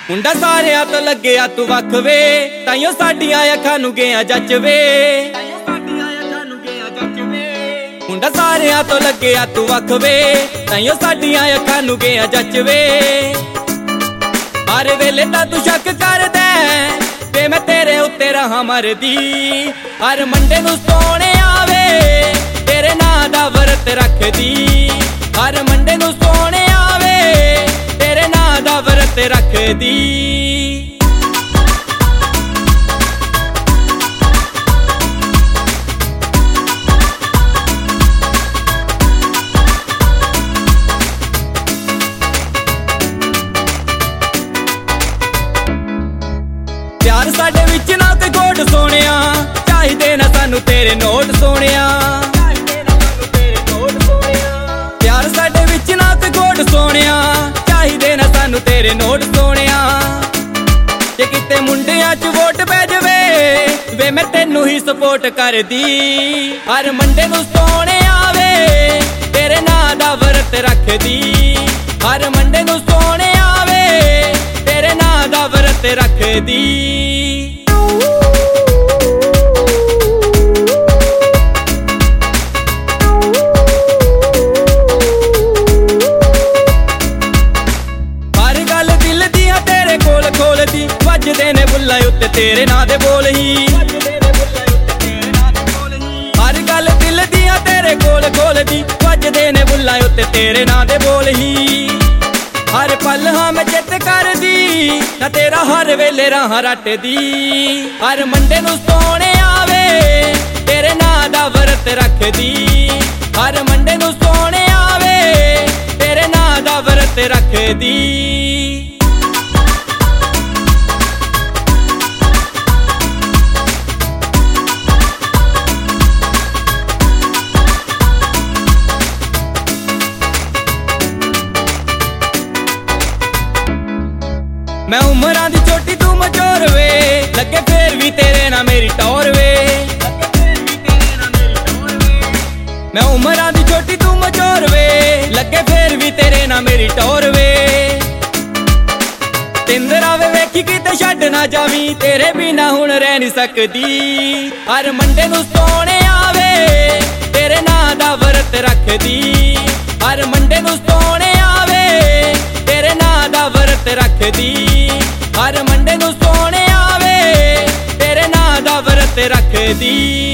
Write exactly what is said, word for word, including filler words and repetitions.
मुंडा सारिया तो लग्या तू वख वे, ताइयों साडियां अखां नूं गया जच वे। मुंडा सारिया तो लग्या तू वख वे, ताइयों साडियां अखां नूं गया जच वे। हर वेले तां तू शक करदा वे मैं तेरे उत्ते रहां मरदी। हर मंडे नूं सोने आवे तेरे नां दा वर्त रखदी। हर मंडे नूं सोने आवे तेरे नां दा वर्त रखदी। प्यार साडे विच ना ते गोड सोनिया, चाहिदे ना सानू तेरे नोट सोनिया। प्यार साडे विच ना ते गोड सोनिया, चाहिदे ना सानू तेरे नोट सोनिया। जे किते मुंडियां च वोट पै जावे वे मैं तेनू ही सपोर्ट करदी। हर मंडे नूं सोने आवे तेरे नां दा वर्त रखदी। हर मंडे नूं सोने आवे तेरे नां दा वर्त रखदी। वजदे ने बुल्ला उत्ते तेरे नां दे बोल ही। हर गल दिल दियां तेरे कोल खोलदी, वजदे ने बुल्ला उत्ते तेरे नां दे बोल ही। हर पल हां मैं चित करदी ना तेरा हर वेले राह रटदी। हर मंडे नूं सोने आवे तेरे नां दा वर्त रखदी। हर मंडे नूं सोने आवे तेरे नां दा वर्त रखदी। मैं उमरां दी छोटी तू मचोर वे, लगे फेर भी तेरे ना मेरी टौर वे। मैं उमरां दी छोटी तू मचोर वे, लगे फेर भी तेरे ना मेरी टौर वे। तिंदरा वे वेखी किते छड्ड ना जावी, तेरे बिना हुण रह नहीं सकदी। हर मंडे नूं सोने आवे तेरे नां दा वर्त रखदी। हर मंडे नूं सोने आवे तेरे नां दा वर्त रखदी। हर मंडे नूं सोने आवे तेरे नां दा वर्त रखदी।